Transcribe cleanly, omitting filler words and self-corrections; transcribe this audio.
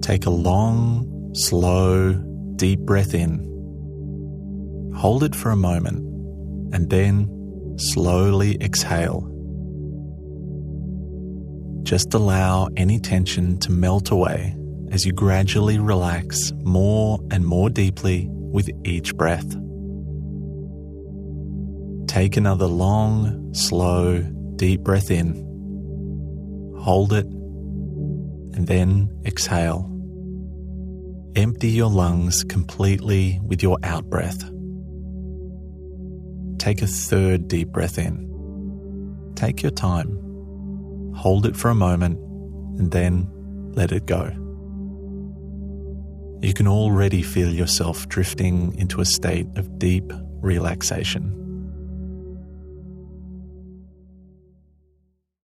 Take a long, slow, deep breath in. Hold it for a moment, and then slowly exhale. Just allow any tension to melt away as you gradually relax more and more deeply with each breath. Take another long, slow, deep breath in. Hold it, and then exhale. Empty your lungs completely with your out-breath. Take a third deep breath in. Take your time. Hold it for a moment, and then let it go. You can already feel yourself drifting into a state of deep relaxation.